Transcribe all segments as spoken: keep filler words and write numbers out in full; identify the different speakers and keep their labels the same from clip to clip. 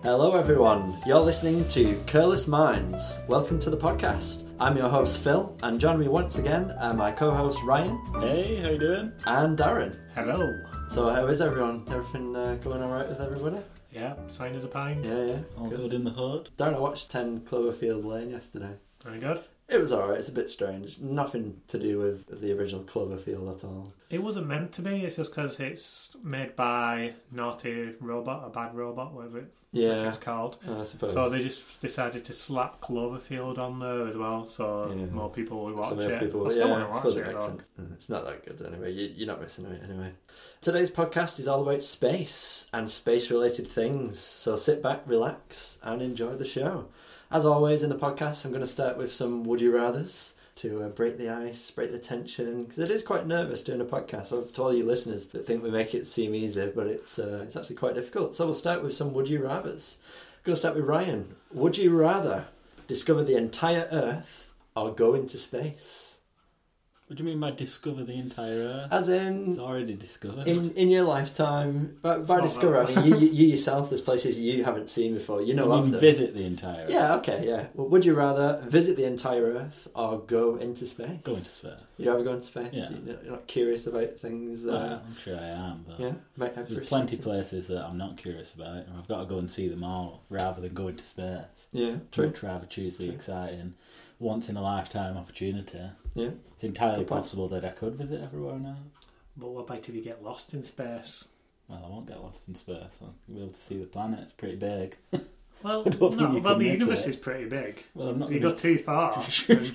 Speaker 1: Hello everyone, you're listening to Careless Minds. Welcome to the podcast. I'm your host Phil, and joining me once again are my co-hosts Ryan.
Speaker 2: Hey, how you doing?
Speaker 1: And Darren.
Speaker 3: Hello.
Speaker 1: So how is everyone? Everything uh, going alright with everybody?
Speaker 3: Yeah, sign as a pine.
Speaker 1: Yeah, yeah.
Speaker 2: All good. good in the hood.
Speaker 1: Darren, I watched ten Cloverfield Lane yesterday.
Speaker 3: Very good.
Speaker 1: It was alright, it's a bit strange. Nothing to do with the original Cloverfield at all.
Speaker 3: It wasn't meant to be, it's just because it's made by Naughty Robot, a bad robot, whatever it,
Speaker 1: yeah.
Speaker 3: it's called.
Speaker 1: Oh, I suppose.
Speaker 3: So they just decided to slap Cloverfield on there as well, so yeah. more people will watch
Speaker 1: Some
Speaker 3: it.
Speaker 1: People,
Speaker 3: I still
Speaker 1: yeah,
Speaker 3: want to watch it,
Speaker 1: it
Speaker 3: though.
Speaker 1: It's not that good anyway, you, you're not missing it anyway. Today's podcast is all about space and space-related things, so sit back, relax, and enjoy the show. As always in the podcast, I'm going to start with some Would You Rathers to uh, break the ice, break the tension, because it is quite nervous doing a podcast. So to all you listeners that think we make it seem easy, but it's uh, it's actually quite difficult. So we'll start with some Would You Rathers. I'm going to start with Ryan. Would you rather discover the entire Earth or go into space?
Speaker 2: What do you mean by discover the entire Earth?
Speaker 1: As in...
Speaker 2: It's already discovered.
Speaker 1: In in your lifetime, by, by discover, I mean, you, you, you yourself, there's places you haven't seen before. You know
Speaker 2: you
Speaker 1: of
Speaker 2: mean
Speaker 1: them.
Speaker 2: Visit the entire Earth?
Speaker 1: Yeah, okay, yeah. Well, would you rather visit the entire Earth or go into space?
Speaker 2: Go into space.
Speaker 1: You'd rather go into space?
Speaker 2: Yeah.
Speaker 1: You're not, you're not curious about things? Uh,
Speaker 2: Well, I'm sure I am, but
Speaker 1: yeah, might have
Speaker 2: there's plenty of places that I'm not curious about, and I've got to go and see them all rather than go into space.
Speaker 1: Yeah, true.
Speaker 2: I'd rather choose the
Speaker 1: True.
Speaker 2: exciting, once-in-a-lifetime opportunity.
Speaker 1: Yeah.
Speaker 2: It's entirely possible that I could visit everywhere on Earth.
Speaker 3: But what about if you get lost in space?
Speaker 2: Well, I won't get lost in space. I'll be able to see the planet. It's pretty big.
Speaker 3: Well,
Speaker 2: I don't think
Speaker 3: no,
Speaker 2: you
Speaker 3: well
Speaker 2: can
Speaker 3: the
Speaker 2: miss
Speaker 3: universe
Speaker 2: it.
Speaker 3: is pretty big.
Speaker 2: Well, I'm not
Speaker 3: If you
Speaker 2: gonna-
Speaker 3: go too far...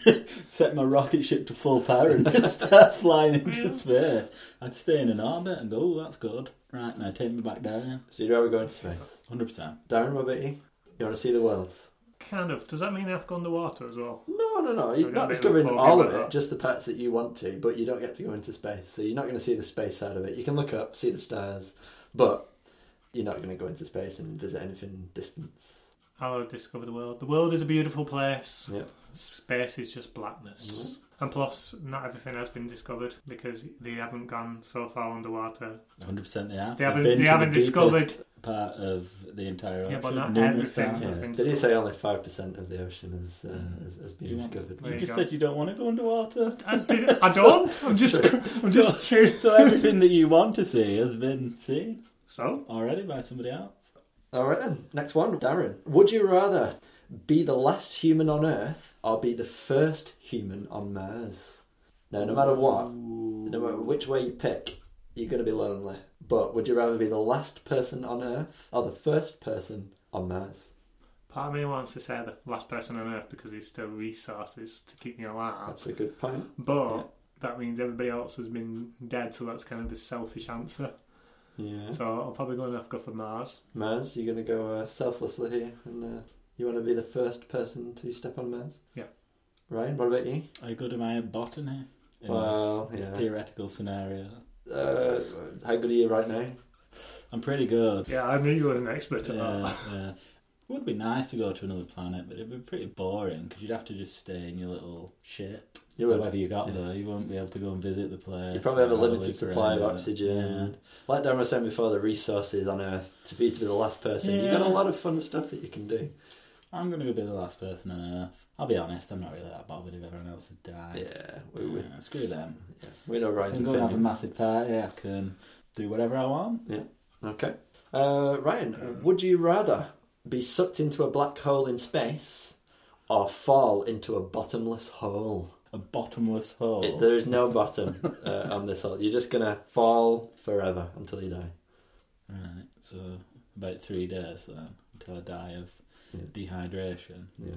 Speaker 2: set my rocket ship to full power and just start flying into
Speaker 3: Yeah.
Speaker 2: space. I'd stay in an orbit and go, oh, that's good. Right, now take me back down.
Speaker 1: So you'd rather go into space?
Speaker 2: one hundred percent.
Speaker 1: Darren, what about you? You want to see the world?
Speaker 3: Kind of. Does that mean I have to go underwater as well?
Speaker 1: No, no, no. You're
Speaker 3: We're
Speaker 1: not
Speaker 3: gonna be
Speaker 1: discovering
Speaker 3: able to
Speaker 1: all of
Speaker 3: focus on
Speaker 1: it,
Speaker 3: that.
Speaker 1: just the parts that you want to, but you don't get to go into space. So you're not going to see the space side of it. You can look up, see the stars, but you're not going to go into space and visit anything distant.
Speaker 3: I'll discover the world. The world is a beautiful place.
Speaker 1: Yep.
Speaker 3: Space is just blackness. Mm-hmm. And plus, not everything has been discovered because they haven't gone so far underwater.
Speaker 2: one hundred percent they have.
Speaker 3: They
Speaker 2: I've
Speaker 3: haven't,
Speaker 2: been
Speaker 3: they
Speaker 2: to
Speaker 3: haven't
Speaker 2: the
Speaker 3: discovered...
Speaker 2: deepest part of the entire ocean.
Speaker 3: Yeah, but not
Speaker 2: numerous
Speaker 3: everything
Speaker 2: times.
Speaker 3: has
Speaker 1: Yeah.
Speaker 3: been
Speaker 1: Did he
Speaker 3: discovered.
Speaker 1: say only five percent of the ocean has, uh,
Speaker 2: Mm.
Speaker 1: has, has been
Speaker 2: You want-
Speaker 1: discovered?
Speaker 3: There
Speaker 2: You
Speaker 3: you
Speaker 2: just
Speaker 3: go.
Speaker 2: said you don't want to go underwater.
Speaker 3: I, did, I don't. I'm just... I'm just...
Speaker 2: So everything that you want to see has been seen
Speaker 3: So?
Speaker 2: already by somebody else.
Speaker 1: Alright then, next one. Darren, would you rather be the last human on Earth or be the first human on Mars? Now, no matter what, no matter which way you pick, you're going to be lonely. But would you rather be the last person on Earth or the first person on Mars?
Speaker 3: Part of me wants to say the last person on Earth because there's still resources to keep me alive.
Speaker 1: That's a good point.
Speaker 3: But
Speaker 1: Yeah.
Speaker 3: that means everybody else has been dead, so that's kind of the selfish answer.
Speaker 1: Yeah.
Speaker 3: So I'll probably go and have to go for Mars.
Speaker 1: Mars, you're going to go uh, selflessly here, and uh, you want to be the first person to step on Mars?
Speaker 3: Yeah.
Speaker 1: Ryan, what about you?
Speaker 2: Are you good am I at botany? In
Speaker 1: Well,
Speaker 2: this
Speaker 1: yeah.
Speaker 2: theoretical scenario.
Speaker 1: Uh, how good are you right now?
Speaker 2: I'm pretty good.
Speaker 3: Yeah, I knew you were an expert at
Speaker 2: Yeah,
Speaker 3: that.
Speaker 2: yeah. It would be nice to go to another planet, but it'd be pretty boring because you'd have to just stay in your little ship.
Speaker 1: You would.
Speaker 2: However you got
Speaker 1: Yeah.
Speaker 2: there, you won't be able to go and visit the place.
Speaker 1: You probably have a
Speaker 2: or
Speaker 1: limited
Speaker 2: look
Speaker 1: supply of
Speaker 2: around it.
Speaker 1: oxygen. Like Darren was saying before, the resources on Earth, to be to be the last person, you've got a
Speaker 2: Yeah.
Speaker 1: lot of fun stuff that you can do.
Speaker 2: Yeah. I'm going to go be the last person on Earth. I'll be honest, I'm not really that bothered if everyone else has died.
Speaker 1: Yeah, we, we,
Speaker 2: Yeah, screw them.
Speaker 1: yeah. we know
Speaker 2: I
Speaker 1: Ryan's
Speaker 2: can go and have a
Speaker 1: opinion.
Speaker 2: massive party, I can do whatever I want.
Speaker 1: Okay. Uh, Ryan,
Speaker 3: Um,
Speaker 1: would you rather be sucked into a black hole in space or fall into a bottomless hole?
Speaker 2: A bottomless hole.
Speaker 1: It, there is no bottom uh, on this hole. You're just going to fall forever until you die.
Speaker 2: Right, so about three days then, until I die of
Speaker 1: Yeah.
Speaker 2: dehydration.
Speaker 1: Yeah.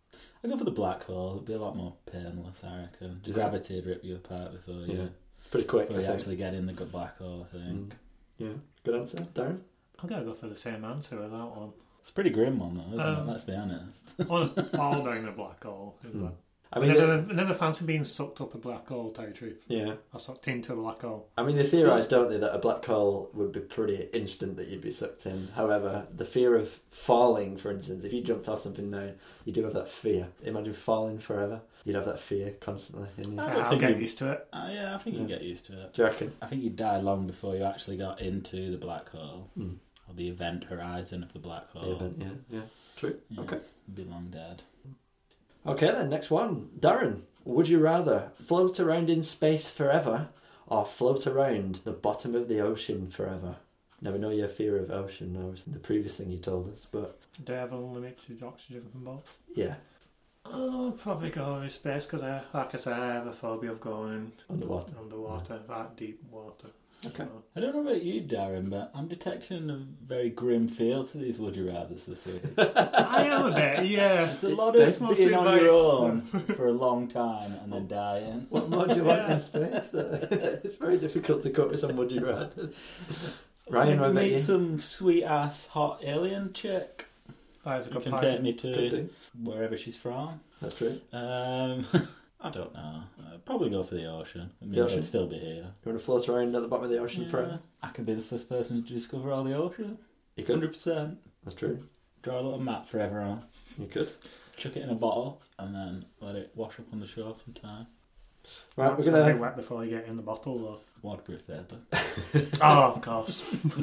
Speaker 2: I go for the black hole. It'd be a lot more painless, I reckon.
Speaker 1: Do you
Speaker 2: Gravity would rip you apart before
Speaker 1: Yeah.
Speaker 2: you,
Speaker 1: Pretty quick,
Speaker 2: before
Speaker 1: I
Speaker 2: you
Speaker 1: think.
Speaker 2: actually get in the good black hole, I think.
Speaker 1: Mm. Yeah. Good answer, Darren?
Speaker 3: I'm going to go for the same answer with that one.
Speaker 2: It's a pretty grim one, though, isn't
Speaker 3: Um,
Speaker 2: it? Let's be honest.
Speaker 3: I want to fall down a black hole. Is
Speaker 1: Mm.
Speaker 3: that?
Speaker 1: I
Speaker 3: I
Speaker 1: mean,
Speaker 3: never,
Speaker 1: the,
Speaker 3: never fancy being sucked up a black hole, to tell you the truth.
Speaker 1: yeah.
Speaker 3: I sucked into a black hole.
Speaker 1: I mean, they theorise, don't they, that a black hole would be pretty instant that you'd be sucked in. However, the fear of falling, for instance, if you jumped off something now, you do have that fear. Imagine falling forever. You'd have that fear constantly in you.
Speaker 2: I
Speaker 3: Yeah,
Speaker 2: don't
Speaker 3: I'll
Speaker 2: think
Speaker 3: get
Speaker 2: you-
Speaker 3: used to it.
Speaker 2: Uh, yeah, I think
Speaker 1: Yeah.
Speaker 2: you get used to it.
Speaker 1: Do you reckon?
Speaker 2: I think you'd die long before you actually got into the black hole.
Speaker 1: Mm.
Speaker 2: Or the event horizon of the black hole.
Speaker 1: The event, yeah, yeah. True.
Speaker 2: Yeah,
Speaker 1: Okay.
Speaker 2: Be long dead.
Speaker 1: Okay then, next one. Darren, would you rather float around in space forever or float around the bottom of the ocean forever? Now we know your fear of ocean, that was the previous thing you told us, but
Speaker 3: Do I have unlimited oxygen from both?
Speaker 1: yeah,
Speaker 3: I'll probably go with space because, I, like I say, I have a phobia of going
Speaker 1: underwater.
Speaker 3: underwater, like deep water.
Speaker 1: Okay.
Speaker 3: So,
Speaker 2: I don't know about you, Darren, but I'm detecting a very grim feel to these Would You Rathers this week.
Speaker 3: I am a bit, yeah.
Speaker 2: It's a
Speaker 1: It's
Speaker 2: lot
Speaker 1: space
Speaker 2: of
Speaker 3: mostly
Speaker 2: being on
Speaker 3: like-
Speaker 2: your own for a long time and then dying.
Speaker 1: What more do you want
Speaker 3: Yeah.
Speaker 1: in space? It's very difficult to cope with some would you rather. Ryan, what about
Speaker 2: meet
Speaker 1: you?
Speaker 2: some sweet ass hot alien chick
Speaker 3: That is a
Speaker 2: who
Speaker 3: good
Speaker 2: can
Speaker 3: point.
Speaker 2: take me
Speaker 1: Could
Speaker 2: to
Speaker 1: do.
Speaker 2: wherever she's from.
Speaker 1: That's true.
Speaker 2: Um, I don't know. I'd probably go for the ocean. I mean,
Speaker 1: The ocean?
Speaker 2: I'd still be here.
Speaker 1: You want to float around at the bottom of the ocean
Speaker 2: Yeah.
Speaker 1: forever?
Speaker 2: I could be the first person to discover all the ocean.
Speaker 1: You
Speaker 2: one hundred
Speaker 1: could.
Speaker 2: percent.
Speaker 1: That's true.
Speaker 2: Draw a little map for everyone.
Speaker 1: You could.
Speaker 2: Chuck it in a bottle and then let it wash up on the shore sometime.
Speaker 1: Right, we're
Speaker 3: It's gonna be
Speaker 1: gonna
Speaker 3: wet before you get in the bottle, though.
Speaker 2: Waterproof paper.
Speaker 3: Oh, of course.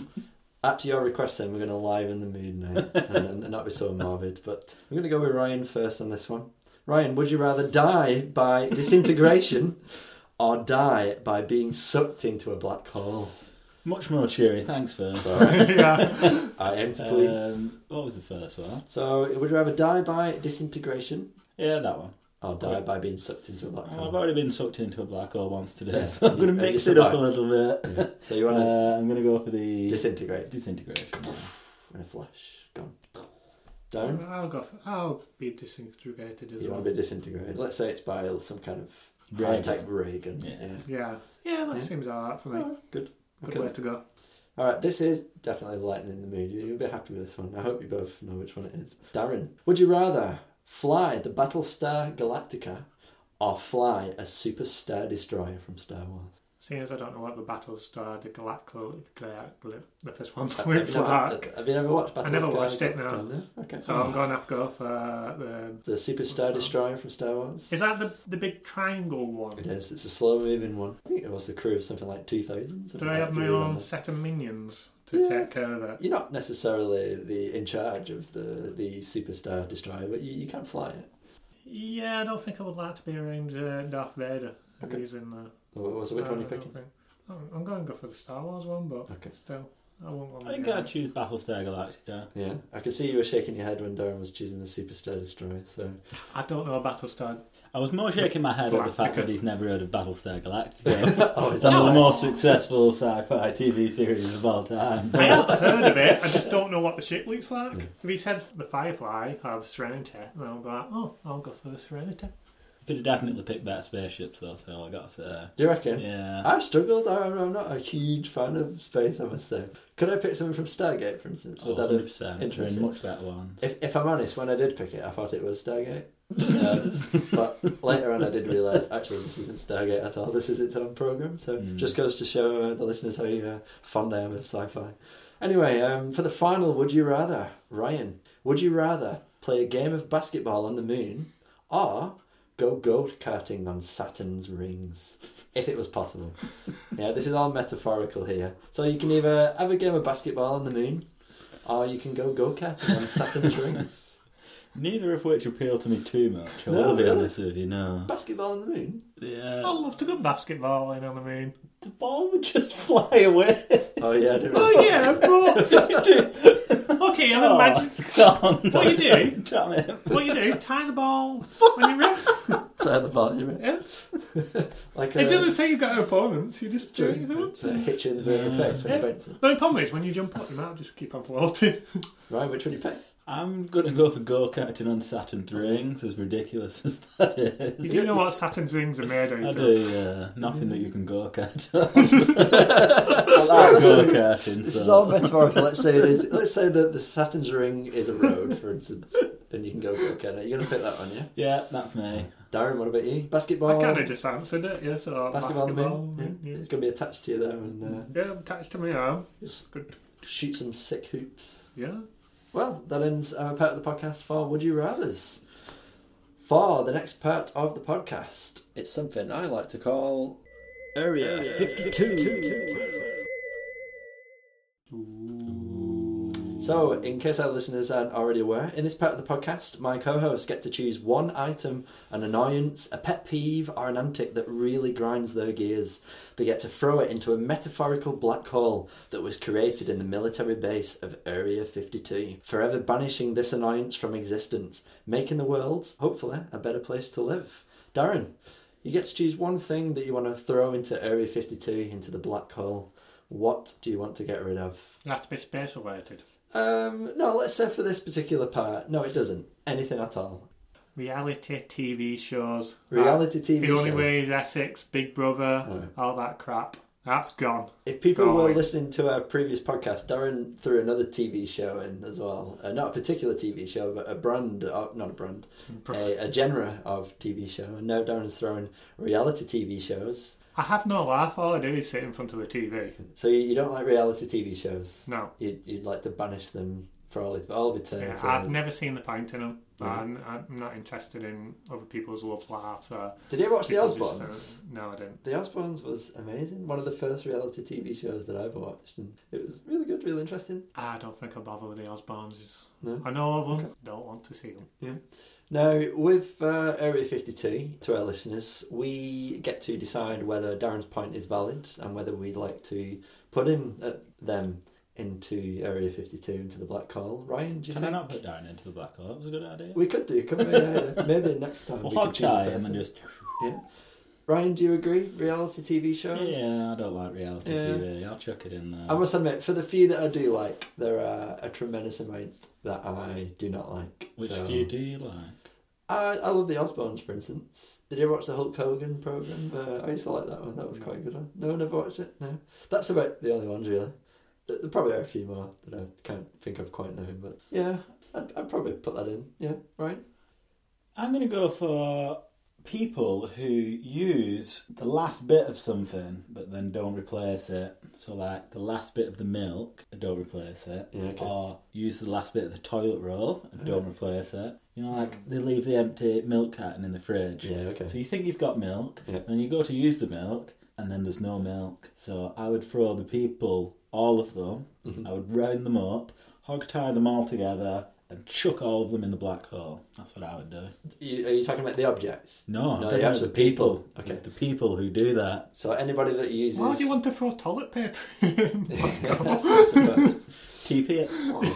Speaker 1: At to your request, then we're going to liven the mood now, and, and not be so morbid. But I'm going to go with Ryan first on this one. Ryan, would you rather die by disintegration or die by being sucked into a black hole?
Speaker 2: Much more cheery, thanks first.
Speaker 1: Sorry,
Speaker 3: Yeah.
Speaker 1: I aim to please.
Speaker 2: Um, what was the first one?
Speaker 1: So, would you rather die by disintegration
Speaker 2: Yeah, that one.
Speaker 1: or die by being sucked into a black
Speaker 2: Oh,
Speaker 1: hole?
Speaker 2: I've already been sucked into a black hole once today,
Speaker 1: Yeah.
Speaker 2: so I'm going to
Speaker 1: And you
Speaker 2: mix it up a
Speaker 1: survived.
Speaker 2: little bit.
Speaker 1: Yeah. So you want to
Speaker 2: Uh, I'm going to go for the
Speaker 1: disintegrate
Speaker 2: disintegration.
Speaker 1: in a flash? Gone. Down.
Speaker 3: I'll go. For, I'll be disintegrated as
Speaker 1: You
Speaker 3: well.
Speaker 1: want to be disintegrated. Let's say it's by some kind of
Speaker 2: Ray
Speaker 1: high-tech
Speaker 2: gun.
Speaker 1: ray gun.
Speaker 2: Yeah.
Speaker 1: Yeah.
Speaker 3: Yeah. Yeah, that
Speaker 1: Yeah.
Speaker 3: seems alright for me.
Speaker 1: Oh, good.
Speaker 3: Good
Speaker 1: Okay.
Speaker 3: way to go.
Speaker 1: All right, this is definitely lightening the mood. You'll be happy with this one. I hope you both know which one it is. Darren, would you rather fly the Battlestar Galactica or fly a Super Star Destroyer from Star Wars?
Speaker 3: Seeing as I don't know what the Battlestar the Galactica, the first one
Speaker 1: Have
Speaker 3: looks
Speaker 1: you never,
Speaker 3: like,
Speaker 1: have you never watched Battlestar
Speaker 3: I never watched it, no.
Speaker 1: Galactica? No? Okay.
Speaker 3: so I'm going to have to go for the.
Speaker 1: The Super Star
Speaker 3: What's that?
Speaker 1: Destroyer from Star Wars?
Speaker 3: Is that the the big triangle one?
Speaker 1: It is. It's a slow-moving one. I think it was the crew of something like two thousand.
Speaker 3: Do I have my own set of minions to
Speaker 1: Yeah.
Speaker 3: take care of it?
Speaker 1: You're not necessarily the in charge of the, the Super Star Destroyer, but you, you can fly it.
Speaker 3: Yeah, I don't think I would like to be around uh, Darth Vader
Speaker 1: Okay.
Speaker 3: using the.
Speaker 1: Or so which
Speaker 3: uh,
Speaker 1: one are you
Speaker 3: I don't
Speaker 1: picking?
Speaker 3: think- Oh, I'm going to go for the Star Wars one, but
Speaker 1: Okay.
Speaker 3: still, I won't want
Speaker 2: I think I'd choose Battlestar Galactica.
Speaker 1: Yeah, I could see you were shaking your head when Darren was choosing the Super Star Destroyer. So
Speaker 3: I don't know Battlestar.
Speaker 2: I was more shaking my head at the fact
Speaker 3: Galactica.
Speaker 2: that he's never heard of Battlestar Galactica.
Speaker 1: oh, is
Speaker 2: One
Speaker 1: that
Speaker 2: of the
Speaker 1: why?
Speaker 2: most successful sci-fi T V series of all time.
Speaker 3: I have heard of it, I just don't know what the ship looks like.
Speaker 1: Yeah.
Speaker 3: If he said the Firefly or the Serenity, then I'll go like, oh, I'll go for the Serenity.
Speaker 2: Could have definitely picked better spaceships though, Phil, I gotta say.
Speaker 1: Do you reckon?
Speaker 2: Yeah.
Speaker 1: I've struggled. I'm, I'm not a huge fan of space, I must say. Could I pick something from Stargate, for instance?
Speaker 2: Oh,
Speaker 1: Would that
Speaker 2: one hundred
Speaker 1: have
Speaker 2: percent. There are
Speaker 1: interested?
Speaker 2: much better ones.
Speaker 1: If, if I'm honest, when I did pick it, I thought it was Stargate. Um, but later on, I did realise actually this isn't Stargate at all. This is its own program. So
Speaker 2: Mm.
Speaker 1: just goes to show uh, the listeners how uh, fond I am of sci-fi. Anyway, um, for the final, would you rather, Ryan? Would you rather play a game of basketball on the moon, or go go-karting on Saturn's rings, if it was possible? Yeah, this is all metaphorical here. So you can either have a game of basketball on the moon, or you can go go-karting on Saturn's rings.
Speaker 2: Neither of which appeal to me too much, I
Speaker 1: No,
Speaker 2: will be
Speaker 1: really?
Speaker 2: honest with you, no.
Speaker 1: Basketball on the moon?
Speaker 2: Yeah.
Speaker 3: I'd love to go basketball in on the moon.
Speaker 2: The ball would just fly away.
Speaker 1: Oh yeah, I didn't
Speaker 3: Oh yeah, but okay, I
Speaker 2: Oh,
Speaker 3: imagine
Speaker 2: it's gone.
Speaker 3: what you do.
Speaker 2: Damn it.
Speaker 3: What you do? Tie the ball when you rest.
Speaker 1: So the ball, you mean?
Speaker 3: Yeah.
Speaker 1: Like
Speaker 3: It
Speaker 1: a,
Speaker 3: doesn't say you've got opponents. You just do it.
Speaker 1: it's a hitch in the face when you
Speaker 3: Yeah.
Speaker 1: bounce it.
Speaker 3: The only problem is when you jump up, you might just keep on floating.
Speaker 1: Ryan, which one do you pick?
Speaker 2: I'm going to go for go-karting on Saturn's rings, as ridiculous as that is.
Speaker 3: You do know what Saturn's rings are made out
Speaker 2: I
Speaker 3: of?
Speaker 2: do, yeah. Nothing that you can go-kart on. I like go-karting,
Speaker 1: This
Speaker 2: so...
Speaker 1: is all metaphorical. Let's say it is. Let's say that the Saturn's ring is a road, for instance. Then you can go go kart. You're gonna pick that one, yeah?
Speaker 2: Yeah, that's me.
Speaker 1: Darren, what about you? Basketball.
Speaker 3: I kind of just answered it, yeah, so
Speaker 1: basketball. on the
Speaker 3: basketball.
Speaker 1: moon? Yeah.
Speaker 3: yeah.
Speaker 1: It's gonna be attached to you there, and uh,
Speaker 3: Yeah, attached to my arm.
Speaker 1: just
Speaker 3: Good.
Speaker 1: shoot some sick hoops.
Speaker 3: Yeah.
Speaker 1: Well, that ends our part of the podcast for Would You Rathers. For the next part of the podcast, it's something I like to call Area fifty-two.
Speaker 2: Ooh.
Speaker 1: So, in case our listeners aren't already aware, in this part of the podcast, my co-hosts get to choose one item, an annoyance, a pet peeve, or an antic that really grinds their gears. They get to throw it into a metaphorical black hole that was created in the military base of Area fifty-two, forever banishing this annoyance from existence, making the world, hopefully, a better place to live. Darren, you get to choose one thing that you want to throw into Area fifty-two, into the black hole. What do you want to get rid of?
Speaker 3: It has to be space related.
Speaker 1: Um, no, let's say for this particular part, no, it doesn't. Anything at all.
Speaker 3: Reality T V shows.
Speaker 1: Reality T V
Speaker 3: The Only
Speaker 1: shows.
Speaker 3: Way is Essex, Big Brother,
Speaker 1: Oh.
Speaker 3: all that crap. That's gone.
Speaker 1: If people
Speaker 3: Go
Speaker 1: were
Speaker 3: away.
Speaker 1: listening to our previous podcast, Darren threw another T V show in as well. Uh, not a particular T V show, but a brand, of, not a brand, a, a genre of T V show. And now Darren's throwing reality T V shows.
Speaker 3: I have no life. All I do is sit in front of the T V.
Speaker 1: So you, you don't like reality T V shows?
Speaker 3: No.
Speaker 1: You'd, you'd like to banish them for all, all eternity.
Speaker 3: Yeah, I've never seen the point in them.
Speaker 1: No.
Speaker 3: I'm, I'm not interested in other people's love lives. Or
Speaker 1: Did you ever watch The
Speaker 3: people
Speaker 1: Osbournes?
Speaker 3: just, uh, no, I didn't.
Speaker 1: The Osbournes was amazing. One of the first reality T V shows that I ever watched, and it was really good, really interesting.
Speaker 3: I don't think I'll bother with the Osbournes.
Speaker 1: No.
Speaker 3: I know of them.
Speaker 1: Okay.
Speaker 3: Don't want to see them.
Speaker 1: Yeah. Now, with uh, Area fifty-two, to our listeners, we get to decide whether Darren's point is valid and whether we'd like to put him, uh, them, into Area fifty-two, into the black hole. Ryan, do you
Speaker 2: Can
Speaker 1: think?
Speaker 2: I not put Darren into the black hole? That was a good idea.
Speaker 1: We could do, couldn't we? Yeah, yeah. Maybe next time.
Speaker 2: We'll
Speaker 1: we could
Speaker 2: hot
Speaker 1: choose a
Speaker 2: tie him
Speaker 1: person.
Speaker 2: and just...
Speaker 1: Yeah. Ryan, do you agree? Reality T V shows?
Speaker 2: Yeah, I don't like reality
Speaker 1: Yeah.
Speaker 2: T V. I'll chuck it in there.
Speaker 1: I must admit, for the few that I do like, there are a tremendous amount that I do not like.
Speaker 2: Which
Speaker 1: so-
Speaker 2: few do you like?
Speaker 1: I, I love the Osbournes, for instance. Did you ever watch the Hulk Hogan programme? Uh, I used to like that one. That was
Speaker 3: No.
Speaker 1: quite a good one. No, never watched it? No. That's about the only ones, really. There, there probably are a few more that I can't think of quite now, but yeah, I'd, I'd probably put that in. Yeah, right?
Speaker 2: I'm going to go for people who use the last bit of something but then don't replace it. So like the last bit of the milk and don't replace it.
Speaker 1: Yeah, okay.
Speaker 2: Or use the last bit of the toilet roll and don't
Speaker 1: Oh.
Speaker 2: replace it. You know, like they leave the empty milk carton in the fridge.
Speaker 1: Yeah, okay.
Speaker 2: So you think you've got milk,
Speaker 1: Yeah.
Speaker 2: and you go to use the milk, and then there's no milk. So I would throw the people, all of them,
Speaker 1: Mhm.
Speaker 2: I would round them up, hog tie them all together, and chuck all of them in the black hole. That's what I would do.
Speaker 1: You, are you talking about the objects?
Speaker 2: No,
Speaker 1: No,
Speaker 2: I'm
Speaker 1: you actually
Speaker 2: the people.
Speaker 1: Okay.
Speaker 2: The people who do that.
Speaker 1: So anybody that uses...
Speaker 3: Why do you want to throw toilet paper in?
Speaker 1: I suppose.
Speaker 2: Keep it.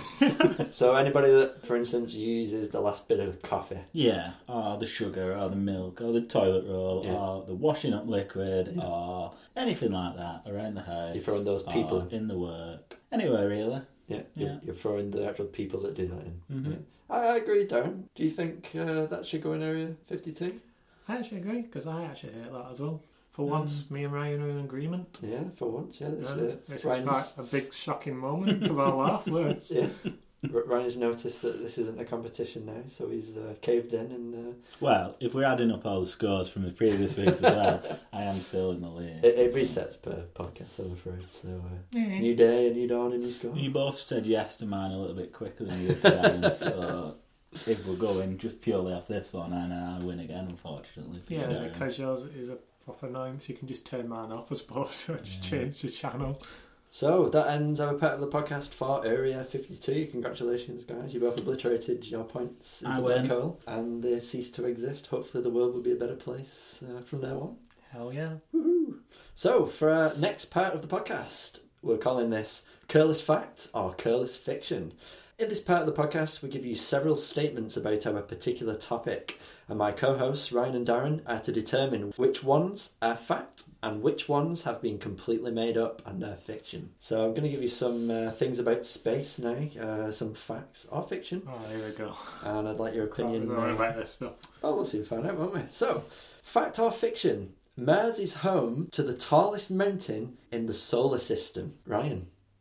Speaker 1: So anybody that, for instance, uses the last bit of coffee.
Speaker 2: Yeah, or the sugar, or the milk, or the toilet roll,
Speaker 1: Yeah.
Speaker 2: or the washing up liquid,
Speaker 1: Yeah.
Speaker 2: or anything like that around the house.
Speaker 1: You're throwing those
Speaker 2: or
Speaker 1: people.
Speaker 2: in the work. Anywhere, really.
Speaker 1: Yeah, you're,
Speaker 2: Yeah.
Speaker 1: you're throwing the actual people that do that in.
Speaker 2: Mhm.
Speaker 1: Yeah. I, I agree, Darren. Do you think uh, that should go in Area fifty-two?
Speaker 3: I actually agree, because I actually hate that as well. For once, me and Ryan are in agreement.
Speaker 1: Yeah, for once, yeah. This,
Speaker 3: Yeah,
Speaker 1: uh,
Speaker 3: this is
Speaker 1: Ryan's,
Speaker 3: quite a big shocking moment of our life. There.
Speaker 1: yeah. R- Ryan's noticed that this isn't a competition now, so he's uh, caved in and uh,
Speaker 2: Well, if we're adding up all the scores from the previous weeks as well, I am still in the lead.
Speaker 1: it, it resets per podcast, I'm afraid. So, uh,
Speaker 3: Yeah.
Speaker 1: new day, a new dawn, a new score.
Speaker 2: You both said yes to mine a little bit quicker than you did to Darren, so if we're going just purely off this one, I know I win again, unfortunately. For you,
Speaker 3: Yeah,
Speaker 2: Darren.
Speaker 3: because yours is a proper annoyance, you can just turn mine off, I suppose, so just
Speaker 2: Yeah.
Speaker 3: change the channel.
Speaker 1: So that ends our part of the podcast for Area fifty-two. Congratulations, guys. You both obliterated your points into
Speaker 2: I
Speaker 1: the
Speaker 2: win.
Speaker 1: black hole, and they cease to exist. Hopefully, the world will be a better place uh, from now on.
Speaker 3: Hell yeah.
Speaker 1: Woohoo! So, for our next part of the podcast, we're calling this Careless Fact or Careless Fiction. In this part of the podcast, we give you several statements about our particular topic, and my co-hosts, Ryan and Darren, are to determine which ones are fact and which ones have been completely made up and are fiction. So I'm going to give you some uh, things about space now, uh, some facts or fiction,
Speaker 3: Oh, here we go.
Speaker 1: and I'd like your opinion.
Speaker 3: Don't worry
Speaker 1: uh,
Speaker 3: about this stuff.
Speaker 1: Oh, we'll soon find out, won't we? So, fact or fiction? Mars is home to the tallest mountain in the solar system. Ryan.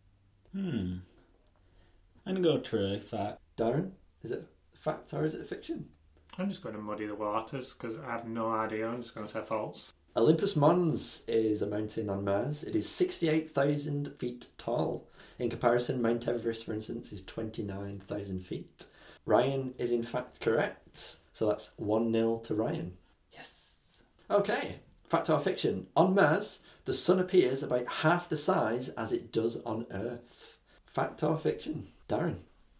Speaker 2: Hmm. I'm going to go true, fact.
Speaker 1: Darren, is it fact or is it fiction?
Speaker 3: I'm just going to muddy the waters because I have no idea. I'm just going to say false.
Speaker 1: Olympus Mons is a mountain on Mars. It is sixty-eight thousand feet tall. In comparison, Mount Everest, for instance, is twenty-nine thousand feet. Ryan is in fact correct. So that's one nil to Ryan.
Speaker 2: Yes.
Speaker 1: Okay, fact or fiction? On Mars, the sun appears about half the size as it does on Earth. Fact or fiction? Darren?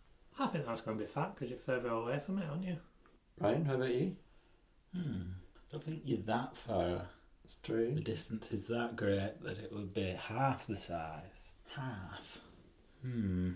Speaker 3: I think that's going to be fact because you're further away from it, aren't you?
Speaker 1: Ryan, how about you?
Speaker 2: Hmm. I don't think you're that far.
Speaker 1: It's true.
Speaker 2: The distance is that great that it would be half the size. Half. Hmm.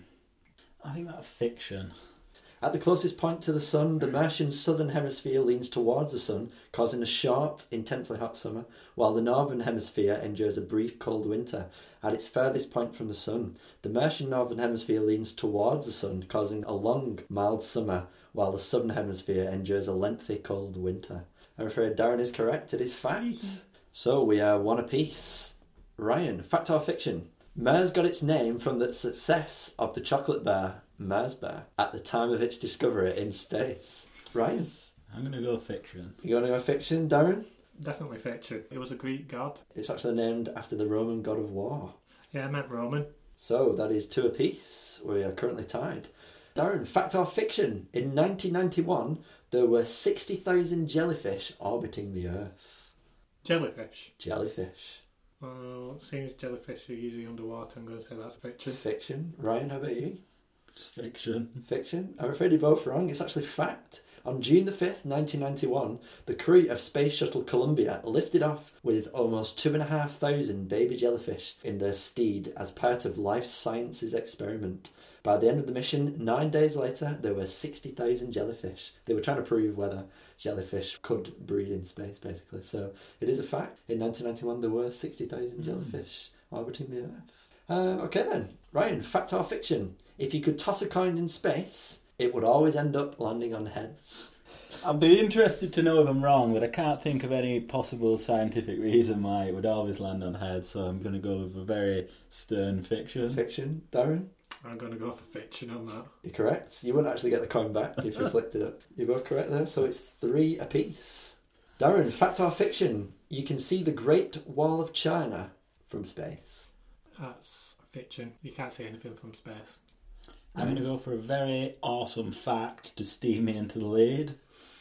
Speaker 2: I think that's fiction.
Speaker 1: At the closest point to the sun, the Martian southern hemisphere leans towards the sun, causing a short, intensely hot summer, while the northern hemisphere endures a brief, cold winter. At its furthest point from the sun, the Martian northern hemisphere leans towards the sun, causing a long, mild summer, while the southern hemisphere endures a lengthy, cold winter. I'm afraid Darren is correct. It is fact. So we are one apiece. Ryan, fact or fiction? Mars got its name from the success of the chocolate bar, Mars bar, at the time of its discovery in space. Ryan?
Speaker 2: I'm going to go fiction.
Speaker 1: You going to go fiction, Darren?
Speaker 3: Definitely fiction. It was a Greek god.
Speaker 1: It's actually named after the Roman god of war.
Speaker 3: Yeah, I meant Roman.
Speaker 1: So that is two apiece. We are currently tied. Darren, fact or fiction? In nineteen ninety-one, there were sixty thousand jellyfish orbiting the Earth.
Speaker 3: Jellyfish.
Speaker 1: Jellyfish.
Speaker 3: Well, seeing as jellyfish are usually underwater, I'm going to say that's fiction.
Speaker 1: Fiction. Ryan, how about you?
Speaker 2: It's fiction.
Speaker 1: Fiction. I'm afraid you're both wrong. It's actually fact. On June the fifth, nineteen ninety-one, the crew of Space Shuttle Columbia lifted off with almost two and a half thousand baby jellyfish in their steed as part of life sciences experiment. By the end of the mission, nine days later, there were sixty thousand jellyfish. They were trying to prove whether jellyfish could breed in space, basically. So it is a fact. In nineteen ninety-one, there were sixty thousand jellyfish mm. orbiting the Earth. Uh, okay then. Ryan, fact or fiction? If you could toss a coin in space, it would always end up landing on heads.
Speaker 2: I'd be interested to know if I'm wrong, but I can't think of any possible scientific reason why it would always land on heads, so I'm going to go with a very stern fiction.
Speaker 1: Fiction. Darren?
Speaker 3: I'm going to go for fiction on that.
Speaker 1: You're correct. You wouldn't actually get the coin back if you flicked it up. You're both correct there, so it's three apiece. Darren, fact or fiction? You can see the Great Wall of China from space.
Speaker 3: That's fiction. You can't see anything from space.
Speaker 2: I'm going to go for a very awesome fact to steam me into the lead.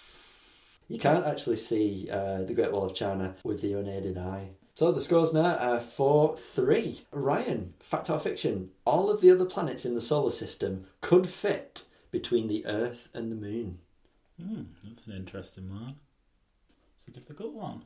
Speaker 1: You can't actually see uh, the Great Wall of China with the unaided eye. So the scores now are four three. Ryan, fact or fiction? All of the other planets in the solar system could fit between the Earth and the Moon.
Speaker 2: Hmm, that's an interesting one. It's a difficult one.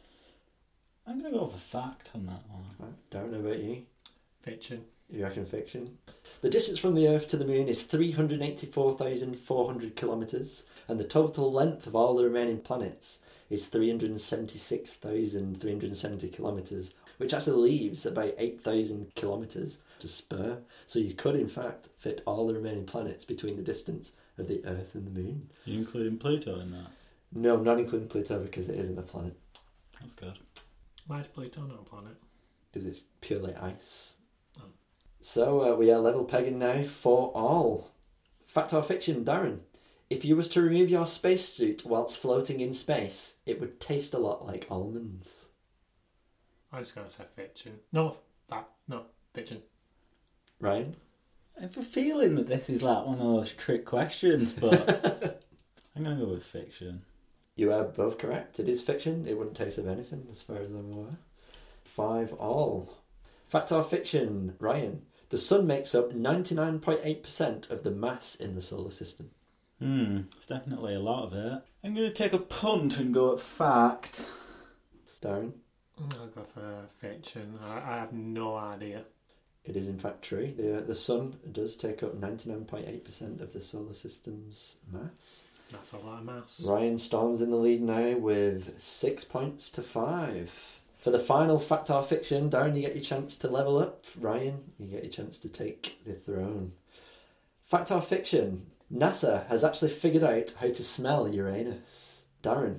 Speaker 2: I'm going to go for fact on that one.
Speaker 1: Right, Darren, how about you?
Speaker 3: Fiction.
Speaker 1: You reckon fiction? The distance from the Earth to the Moon is three hundred eighty-four thousand four hundred kilometres, and the total length of all the remaining planets is three hundred seventy-six thousand three hundred seventy kilometres, which actually leaves about eight thousand kilometres to spare. So you could, in fact, fit all the remaining planets between the distance of the Earth and the Moon.
Speaker 2: Are you including Pluto in that?
Speaker 1: No, not including Pluto because it isn't a planet.
Speaker 2: That's good.
Speaker 3: Why is Pluto not a planet?
Speaker 1: Because it's purely ice.
Speaker 3: Oh.
Speaker 1: So uh, we are level pegging now for all. Fact or fiction, Darren? If you was to remove your spacesuit whilst floating in space, it would taste a lot like almonds.
Speaker 3: I'm just going to say fiction. No, fact. No, fiction.
Speaker 1: Ryan?
Speaker 2: I have a feeling that this is like one of those trick questions, but I'm going to go with fiction.
Speaker 1: You are both correct. It is fiction. It wouldn't taste of anything, as far as I'm aware. Five all. Fact or fiction, Ryan? The sun makes up ninety-nine point eight percent of the mass in the solar system.
Speaker 2: Hmm, it's definitely a lot of it. I'm going to take a punt and go at fact.
Speaker 1: Darren?
Speaker 3: I'll go for fiction. I, I have no idea.
Speaker 1: It is in fact true. The, the sun does take up ninety-nine point eight percent of the solar system's mass.
Speaker 3: That's a lot of mass.
Speaker 1: Ryan storms in the lead now with six points to five. For the final fact or fiction, Darren, you get your chance to level up. Ryan, you get your chance to take the throne. Fact or fiction? NASA has actually figured out how to smell Uranus. Darren?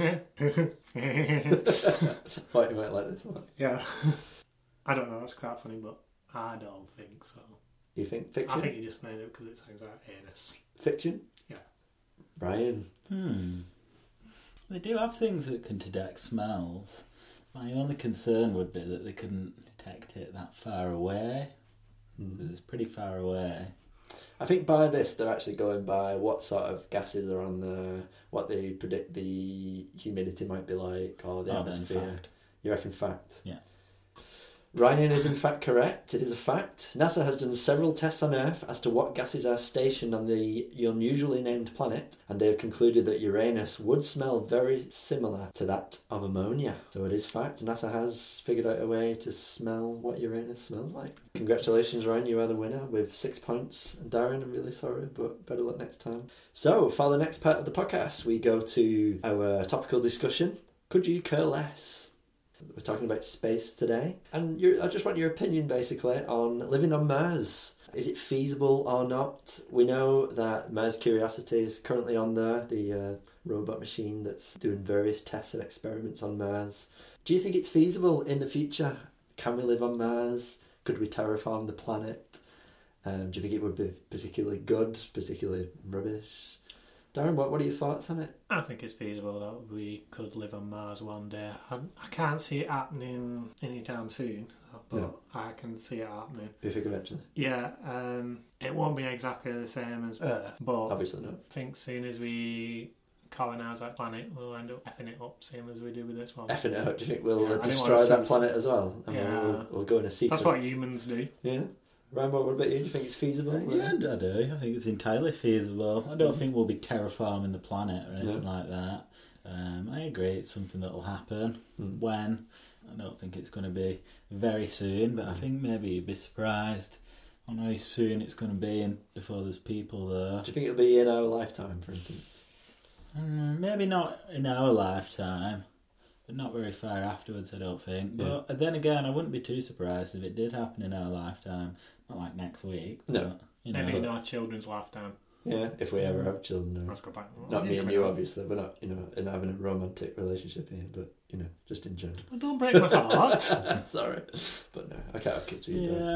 Speaker 1: Thought you might like this one.
Speaker 3: Yeah. I don't know, that's quite funny, but I don't think so.
Speaker 1: You think fiction?
Speaker 3: I think you just made it because it sounds like anus.
Speaker 1: Fiction?
Speaker 3: Yeah.
Speaker 1: Brian?
Speaker 2: Hmm. They do have things that can detect smells. My only concern would be that they couldn't detect it that far away. Mm. It's pretty far away.
Speaker 1: I think by this they're actually going by what sort of gases are on the, what they predict the humidity might be like, or the
Speaker 2: Oh,
Speaker 1: atmosphere.
Speaker 2: then fact.
Speaker 1: You reckon fact?
Speaker 2: Yeah.
Speaker 1: Ryan is in fact correct. It is a fact. NASA has done several tests on Earth as to what gases are stationed on the unusually named planet, and they have concluded that Uranus would smell very similar to that of ammonia. So it is fact. NASA has figured out a way to smell what Uranus smells like. Congratulations, Ryan. You are the winner with six points. And Darren, I'm really sorry, but better luck next time. So for the next part of the podcast, we go to our topical discussion. Could you care less? We're talking about space today, and you're, I just want your opinion basically on living on Mars. Is it feasible or not? We know that Mars Curiosity is currently on there, the uh, robot machine that's doing various tests and experiments on Mars. Do you think it's feasible in the future? Can we live on Mars? Could we terraform the planet? Um, do you think it would be particularly good, particularly rubbish? Darren, what, what are your thoughts on it?
Speaker 3: I think it's feasible that we could live on Mars one day. I, I can't see it happening anytime soon, but no. I can see it happening.
Speaker 1: Do you think eventually?
Speaker 3: Yeah, um, it won't be exactly the same as Earth, but
Speaker 1: obviously not.
Speaker 3: I think soon as we colonise that planet, we'll end up effing it up, same as we do with this one.
Speaker 1: Effing it up? Do you think we'll
Speaker 3: yeah,
Speaker 1: uh, destroy that planet as well? And
Speaker 3: yeah.
Speaker 1: we'll, we'll go in a sequence?
Speaker 3: That's what humans do.
Speaker 1: Yeah. Rambo, what about you? Do you think it's feasible?
Speaker 2: Yeah, I do. I think it's entirely feasible. I don't mm. think we'll be terraforming the planet or anything no. like that. Um, I agree it's something that will happen. Mm. When? I don't think it's going to be very soon, but mm. I think maybe you'd be surprised on how soon it's going to be and before there's people there.
Speaker 1: Do you think it'll be in our lifetime, for instance?
Speaker 2: Um, maybe not in our lifetime. But not very far afterwards, I don't think. But yeah. then again, I wouldn't be too surprised if it did happen in our lifetime. Not like next week.
Speaker 1: No.
Speaker 2: But, you know,
Speaker 3: maybe in our children's lifetime.
Speaker 1: Yeah, if we ever have children. No.
Speaker 3: Let's go back.
Speaker 1: Not me and you, obviously. We're not, you know, in having a romantic relationship here, but, you know, just in general.
Speaker 3: Well, don't break my heart.
Speaker 1: Sorry. But no, I can't have kids with you.
Speaker 2: Yeah.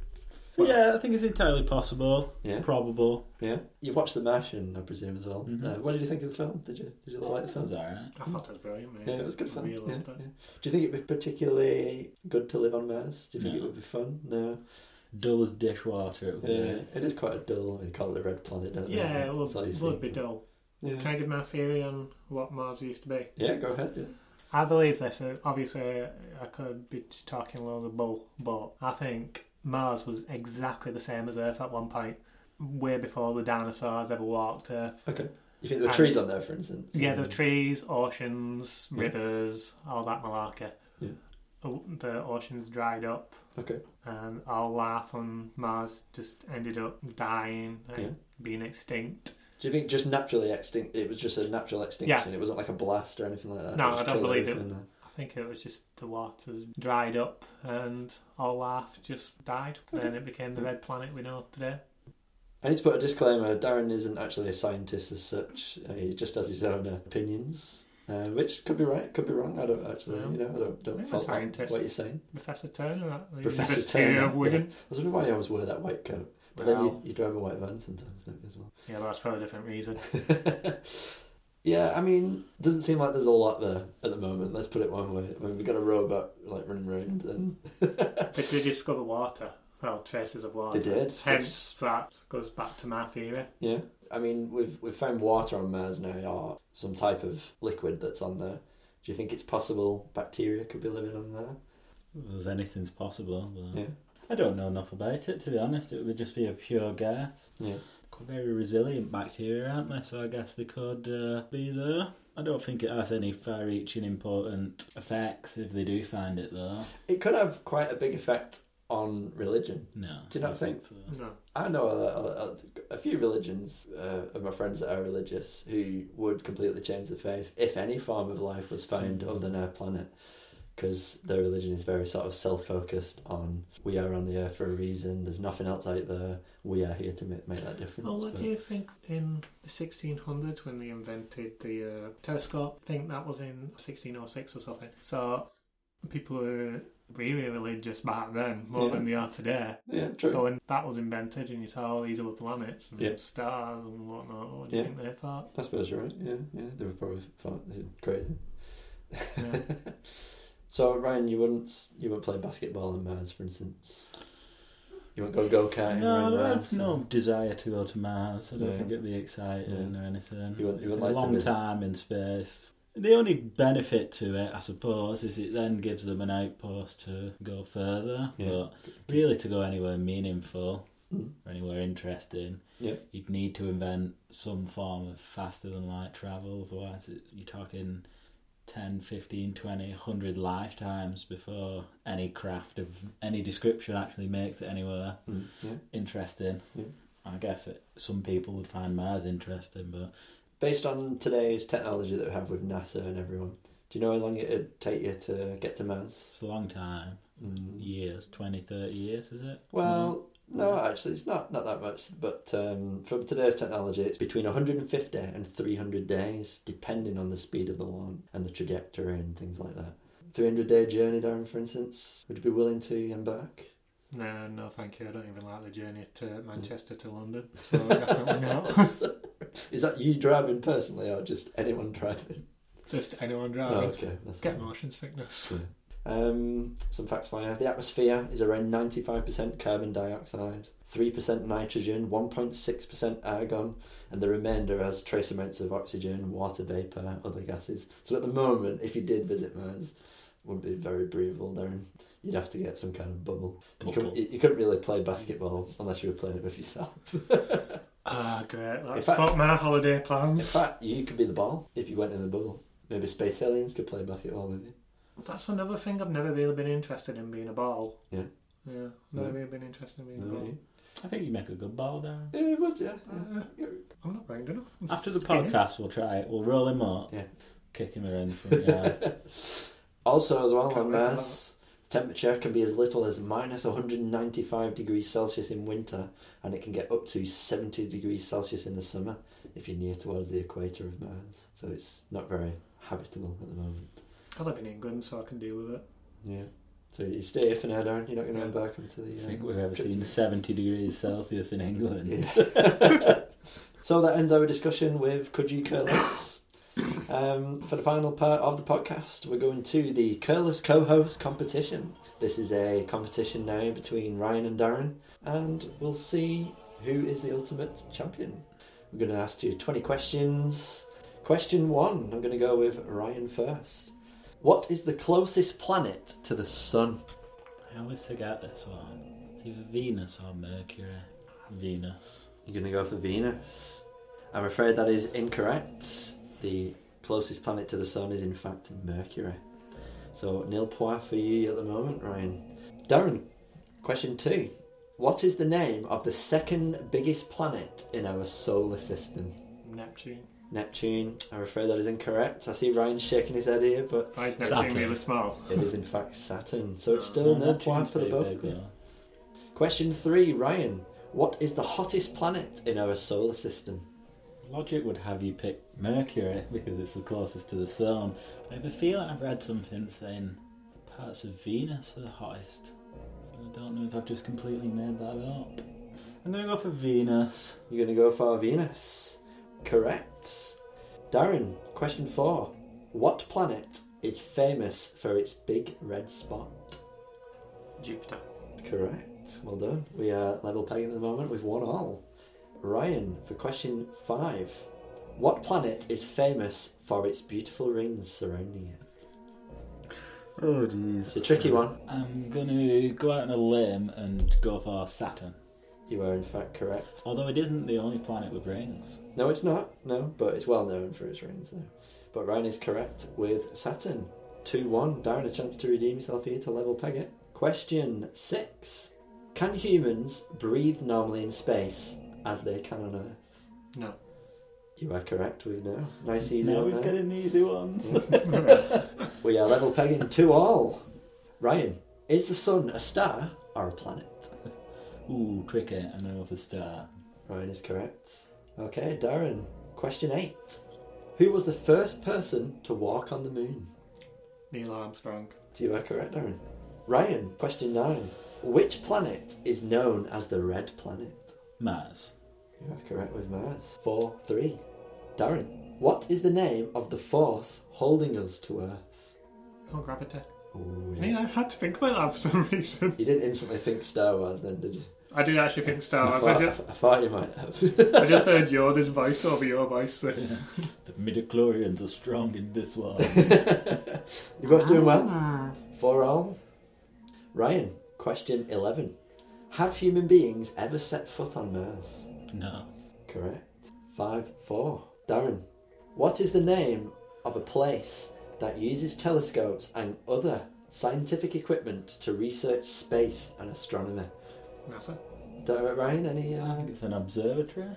Speaker 2: So yeah, I think it's entirely possible.
Speaker 1: Yeah.
Speaker 2: Probable.
Speaker 1: Yeah. You've watched The Martian, I presume, as well. Mm-hmm. Uh, what did you think of the film? Did you did you like the film?
Speaker 2: It was alright.
Speaker 3: I thought it was brilliant, mate.
Speaker 1: Yeah, it was a good fun.
Speaker 3: Really
Speaker 1: yeah,
Speaker 3: loved it.
Speaker 1: Yeah. Do you think it'd be particularly good to live on Mars? Do you think
Speaker 2: No.
Speaker 1: it would be fun? No.
Speaker 2: Dull as dishwater. It would
Speaker 1: Yeah,
Speaker 2: be.
Speaker 1: it is quite a dull. They call it the red planet, don't they?
Speaker 3: Yeah, it would,
Speaker 1: That's all you
Speaker 3: it
Speaker 1: see.
Speaker 3: would be dull.
Speaker 1: Yeah.
Speaker 3: Can I give my theory on what Mars used to be?
Speaker 1: Yeah, go ahead. Yeah.
Speaker 3: I believe this. uh, Obviously, I could be talking a load of bull, but I think Mars was exactly the same as Earth at one point, way before the dinosaurs ever walked Earth.
Speaker 1: Okay. You think there were
Speaker 3: And
Speaker 1: trees on there, for instance?
Speaker 3: Yeah, there were trees, oceans,
Speaker 1: Yeah.
Speaker 3: rivers, all that malarkey.
Speaker 1: Yeah.
Speaker 3: Oh, the oceans dried up,
Speaker 1: Okay.
Speaker 3: and all life on Mars just ended up dying and
Speaker 1: Yeah.
Speaker 3: being extinct.
Speaker 1: Do you think just naturally extinct? It was just a natural extinction. It wasn't like a blast or anything like that.
Speaker 3: No,
Speaker 1: It just
Speaker 3: I don't
Speaker 1: killed
Speaker 3: believe it.
Speaker 1: everything, uh,
Speaker 3: I think it was just the waters dried up and all life just died.
Speaker 1: Okay.
Speaker 3: Then it became the red planet we know today.
Speaker 1: I need to put a disclaimer. Darren isn't actually a scientist as such. Uh, he just has his own uh, opinions, uh, which could be right, could be wrong. I don't actually,
Speaker 3: No.
Speaker 1: you know, I don't, don't
Speaker 3: I'm a
Speaker 1: fault what
Speaker 3: scientist.
Speaker 1: what you're saying.
Speaker 3: Professor Turner at the
Speaker 1: Professor
Speaker 3: University
Speaker 1: Turner.
Speaker 3: of Wigan.
Speaker 1: Yeah. I was wondering why you always wear that white coat. But
Speaker 3: Well,
Speaker 1: then you, you drive a white van sometimes, don't you, as well?
Speaker 3: yeah, but that's for a different reason.
Speaker 1: Yeah, I mean, doesn't seem like there's a lot there at the moment. Let's put it one way. I mean, we've got a robot like running around, and
Speaker 3: They did discover water. Well, traces of water.
Speaker 1: they did.
Speaker 3: Hence, that goes back to my theory.
Speaker 1: Yeah, I mean, we've we've found water on Mars now, or some type of liquid that's on there. Do you think it's possible bacteria could be living on there?
Speaker 2: Well, anything's possible. But
Speaker 1: Yeah,
Speaker 2: I don't know enough about it, to be honest. It would just be a pure gas.
Speaker 1: yeah.
Speaker 2: Very resilient bacteria, aren't they? So I guess they could uh, be there. I don't think it has any far-reaching important effects if they do find it, though.
Speaker 1: It could have quite a big effect on religion.
Speaker 2: No.
Speaker 1: Do you not
Speaker 2: I
Speaker 1: think?
Speaker 2: so.
Speaker 3: No.
Speaker 1: I know a, a, a few religions uh, of my friends that are religious who would completely change the faith if any form of life was found other than our planet, because their religion is very sort of self-focused on we are on the earth for a reason, there's nothing else out there, we are here to make, make that difference.
Speaker 3: Well, what
Speaker 1: But
Speaker 3: do you think in the sixteen hundreds when they invented the uh, telescope? I think that was in sixteen oh six or something. So people were really religious back then, more
Speaker 1: Yeah.
Speaker 3: than they are today.
Speaker 1: yeah, true.
Speaker 3: So when that was invented and you saw all these other planets and
Speaker 1: Yeah.
Speaker 3: stars and whatnot, what do you
Speaker 1: Yeah.
Speaker 3: think they thought?
Speaker 1: I suppose you're right, yeah, yeah, they were probably thought this is crazy.
Speaker 3: Yeah.
Speaker 1: So Ryan, you wouldn't you wouldn't play basketball on Mars, for instance? You wouldn't go go-karting
Speaker 2: No,
Speaker 1: around
Speaker 2: I
Speaker 1: Mars?
Speaker 2: have no
Speaker 1: or-
Speaker 2: desire to go to Mars. I don't
Speaker 1: Yeah.
Speaker 2: think it'd be exciting
Speaker 1: Yeah.
Speaker 2: or anything.
Speaker 1: You wouldn't- you
Speaker 2: it's
Speaker 1: wouldn't
Speaker 2: a
Speaker 1: like to
Speaker 2: long
Speaker 1: visit?
Speaker 2: time in space. The only benefit to it, I suppose, is it then gives them an outpost to go further. Yeah. But really, to go anywhere meaningful mm. or anywhere interesting, yeah. you'd need to invent some form of faster than light travel. Otherwise, it, you're talking ten, fifteen, twenty, one hundred lifetimes before any craft of any description actually makes it anywhere mm. yeah. interesting. Yeah. I guess it, some people would find Mars interesting, but...
Speaker 1: Based on today's technology that we have with NASA and everyone, do you know how long it would take you to get to Mars?
Speaker 2: It's a long time. Mm. Years, twenty, thirty years, is it?
Speaker 1: Well, mm. no, actually, it's not, not that much. But um, from today's technology, it's between one hundred fifty and three hundred days, depending on the speed of the launch and the trajectory and things like that. three hundred day journey, Darren, for instance, would you be willing to embark?
Speaker 3: No, no, thank you. I don't even like the journey to Manchester to London, so definitely not.
Speaker 1: Is that you driving personally, or just anyone driving?
Speaker 3: Just anyone driving.
Speaker 1: Oh, okay. That's
Speaker 3: Get fine. Motion sickness.
Speaker 1: Yeah. Um, some facts for you. The atmosphere is around ninety-five percent carbon dioxide, three percent nitrogen, one point six percent argon, and the remainder has trace amounts of oxygen, water vapour, other gases. So at the moment, if you did visit Mars, it wouldn't be very breathable, Darren. You'd have to get some kind of bubble. bubble. You, couldn't, you couldn't really play basketball unless you were playing it with yourself.
Speaker 3: Ah, oh, great. That's got my holiday plans.
Speaker 1: In fact, you could be the ball if you went in the bubble. Maybe space aliens could play basketball with you.
Speaker 3: That's another thing. I've never really been interested in being a ball.
Speaker 1: Yeah.
Speaker 3: Yeah, never no. really been interested in being no. a ball.
Speaker 2: I think you make a good ball, Darren.
Speaker 1: Yeah, you would, yeah.
Speaker 3: Uh, yeah. I'm not round enough. I'm
Speaker 2: After the
Speaker 3: skinny.
Speaker 2: podcast, we'll try it. We'll roll him up.
Speaker 1: Yeah.
Speaker 2: Kick him around from yard.
Speaker 1: Also, as well, on Mars, temperature can be as little as minus one hundred ninety-five degrees Celsius in winter, and it can get up to seventy degrees Celsius in the summer if you're near towards the equator of Mars. So it's not very habitable at the moment.
Speaker 3: I live in England, so I can deal with it.
Speaker 1: Yeah. So you stay here for now, Darren. You're not going to embark onto the...
Speaker 2: I think we've ever seen seventy degrees Celsius in England.
Speaker 1: Yeah. So that ends our discussion with Could You Curl Us? Um, for the final part of the podcast, we're going to the Curless co-host competition. This is a competition now between Ryan and Darren, and we'll see who is the ultimate champion. We're going to ask you twenty questions. Question one, I'm going to go with Ryan first. What is the closest planet to the Sun?
Speaker 2: I always forget this one. It's either Venus or Mercury. Venus.
Speaker 1: You're going to go for Venus. I'm afraid that is incorrect. The closest planet to the Sun is in fact Mercury. So nil point for you at the moment, Ryan. Darren, question two. What is the name of the second biggest planet in our solar system?
Speaker 3: Neptune.
Speaker 1: Neptune. I'm afraid that is incorrect. I see Ryan shaking his head here, but...
Speaker 3: Why is Neptune Saturn. Really small?
Speaker 1: It is in fact Saturn. So it's still nil point for the both of you. Question three, Ryan. What is the hottest planet in our solar system?
Speaker 2: Logic would have you pick Mercury because it's the closest to the Sun. I have a feeling I've read something saying parts of Venus are the hottest. I don't know if I've just completely made that up. I'm going to go for Venus.
Speaker 1: You're going to go for Venus. Correct. Darren, question four. What planet is famous for its big red spot?
Speaker 3: Jupiter.
Speaker 1: Correct. Well done. We are level pegging at the moment with one all. Ryan, for question five. What planet is famous for its beautiful rings surrounding it?
Speaker 2: Oh, jeez.
Speaker 1: It's a tricky one.
Speaker 2: I'm going to go out on a limb and go for Saturn.
Speaker 1: You are in fact correct.
Speaker 2: Although it isn't the only planet with rings.
Speaker 1: No, it's not. No, but it's well known for its rings, though. But Ryan is correct with Saturn. two one. Darren, a chance to redeem yourself here to level peg it. Question six. Can humans breathe normally in space as they can on Earth?
Speaker 3: No.
Speaker 1: You are correct with no. Nice easy
Speaker 2: now
Speaker 1: one.
Speaker 2: Now he's getting the easy ones.
Speaker 1: We are level pegging two all. Ryan, is the sun a star or a planet?
Speaker 2: Ooh, tricky. I'm going to go for star.
Speaker 1: Ryan is correct. Okay, Darren. Question eight. Who was the first person to walk on the moon?
Speaker 3: Neil Armstrong.
Speaker 1: You are correct, Darren. Ryan, question nine. Which planet is known as the Red Planet?
Speaker 2: Mars.
Speaker 1: You are correct with Mars. four three. Darren, what is the name of the force holding us to Earth?
Speaker 3: Oh, gravity.
Speaker 1: Ooh,
Speaker 3: yeah. I, mean, I had to think about that for some reason.
Speaker 1: You didn't instantly think Star Wars then, did you?
Speaker 3: I did actually think Star Wars.
Speaker 1: I thought,
Speaker 3: I, did,
Speaker 1: I thought you might have.
Speaker 3: I just heard Yoda's voice over your voice then.
Speaker 2: The Midichlorians are strong in this one.
Speaker 1: You're both doing well. Four all. Ryan, question eleven. Have human beings ever set foot on Mars?
Speaker 2: No.
Speaker 1: Correct. Five, four. Darren, what is the name of a place that uses telescopes and other scientific equipment to research space and astronomy?
Speaker 3: NASA.
Speaker 1: Darren, Ryan, any...
Speaker 2: I
Speaker 1: Uh...
Speaker 2: think it's an observatory.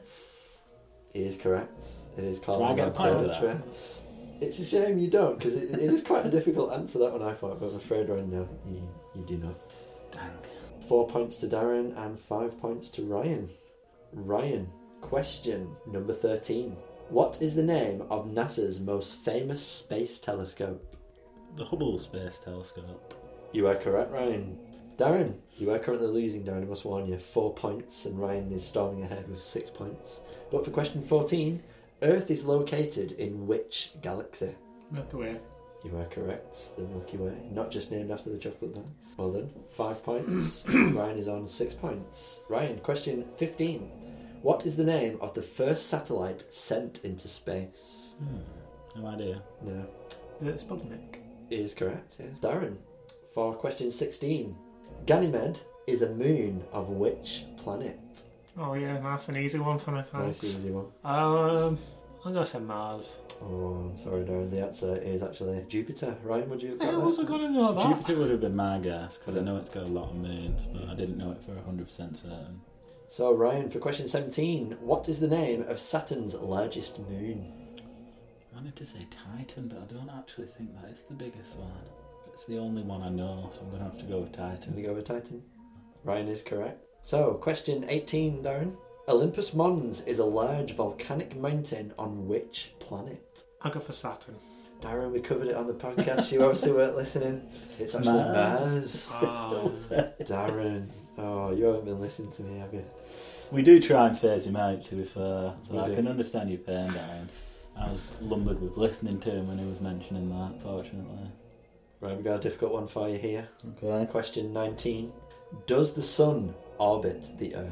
Speaker 1: He is correct. It is called
Speaker 2: Do I
Speaker 1: an
Speaker 2: get a point for
Speaker 1: observatory.
Speaker 2: that?
Speaker 1: It's a shame you don't, because it, it is quite a difficult answer, that one, I thought, but I'm afraid, Ryan, no, you, you do not.
Speaker 2: Dang.
Speaker 1: Four points to Darren and five points to Ryan. Ryan, question number thirteen. What is the name of NASA's most famous space telescope?
Speaker 2: The Hubble Space Telescope.
Speaker 1: You are correct, Ryan. Darren, you are currently losing, Darren, I must warn you. Four points, and Ryan is storming ahead with six points. But for question fourteen, Earth is located in which galaxy?
Speaker 3: Milky Way.
Speaker 1: You are correct, the Milky Way. Not just named after the chocolate bar. Well done. Five points. Ryan is on six points. Ryan, question fifteen. What is the name of the first satellite sent into space?
Speaker 2: Hmm. No idea.
Speaker 1: No.
Speaker 3: Is it Sputnik?
Speaker 1: It is correct, yes. Darren, for question sixteen. Ganymede is a moon of which planet?
Speaker 3: Oh yeah, that's an easy one for me, thanks.
Speaker 1: Nice easy one.
Speaker 3: Um, I'm going to say Mars.
Speaker 1: Oh, I'm sorry, Darren. The answer is actually Jupiter. Ryan, would you have got
Speaker 3: How
Speaker 1: that?
Speaker 3: was I going to know that?
Speaker 2: Jupiter would have been my guess, because I know it's got a lot of moons, but I didn't know it for one hundred percent certain.
Speaker 1: So, Ryan, for question seventeen, what is the name of Saturn's largest moon?
Speaker 2: I wanted to say Titan, but I don't actually think that is the biggest one. It's the only one I know, so I'm going to have to go with
Speaker 1: Can
Speaker 2: Titan.
Speaker 1: we go with Titan? Ryan is correct. So, question eighteen, Darren. Olympus Mons is a large volcanic mountain on which planet?
Speaker 3: I'll go for Saturn.
Speaker 1: Darren, we covered it on the podcast. You obviously weren't listening. It's actually Mars.
Speaker 2: Mars.
Speaker 3: Oh,
Speaker 1: Darren, oh, you haven't been listening to me, have you?
Speaker 2: We do try and phase him out, to be fair, so
Speaker 1: We
Speaker 2: I
Speaker 1: do.
Speaker 2: can understand your pain, Darren. I was lumbered with listening to him when he was mentioning that, fortunately.
Speaker 1: Right, we've got a difficult one for you here.
Speaker 2: Okay.
Speaker 1: Question nineteen. Does the sun orbit the Earth?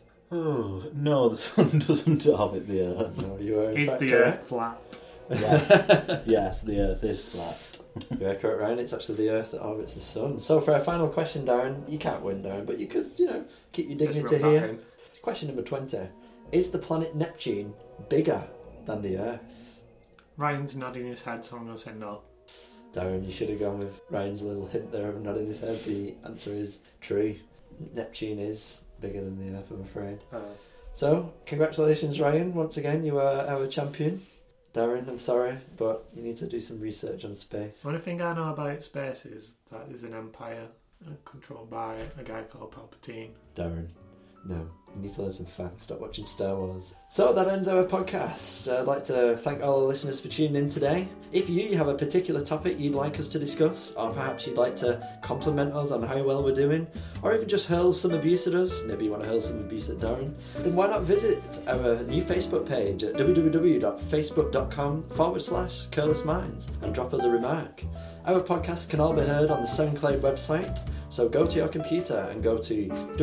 Speaker 2: Oh, no, the sun doesn't orbit the Earth.
Speaker 1: No, you are in
Speaker 3: is
Speaker 1: fact
Speaker 3: the
Speaker 1: correct.
Speaker 3: Earth flat?
Speaker 2: Yes, yes, the Earth is flat.
Speaker 1: You are correct, Ryan. It's actually the Earth that orbits the sun. So for our final question, Darren, you can't win, Darren, but you could, you know, keep your
Speaker 3: Just
Speaker 1: dignity
Speaker 3: rub back
Speaker 1: here.
Speaker 3: in.
Speaker 1: Question number twenty. Is the planet Neptune bigger than the Earth?
Speaker 3: Ryan's nodding his head, so I'm going to say no.
Speaker 1: Darren, you should have gone with Ryan's little hint there of nodding his head. The answer is true. Neptune is bigger than the Earth, I'm afraid.
Speaker 3: Uh,
Speaker 1: So, congratulations, Ryan. Once again, you are our champion. Darren, I'm sorry, but you need to do some research on space.
Speaker 3: the only thing I know about space is that there's an empire uh, controlled by a guy called Palpatine.
Speaker 1: Darren, no. You need to learn some facts. Stop watching Star Wars. So that ends our podcast. I'd like to thank all the listeners for tuning in today. If you have a particular topic you'd like us to discuss, or perhaps you'd like to compliment us on how well we're doing, or even just hurl some abuse at us, maybe you want to hurl some abuse at Darren, then why not visit our new Facebook page at www.facebook.com forward slash Careless Minds and drop us a remark. Our podcasts can all be heard on the SoundCloud website, so go to your computer and go to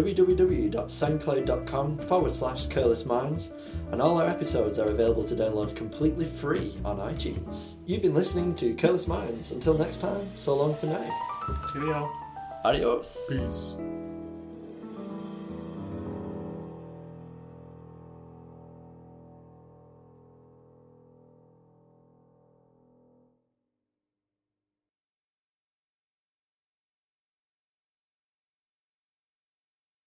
Speaker 1: www.soundcloud.com forward slash Careless Minds, and all our episodes are available to download completely free on iTunes. You've been listening to Careless Minds. Until next time, so long for now.
Speaker 3: Cheerio.
Speaker 1: Adios.
Speaker 3: Peace.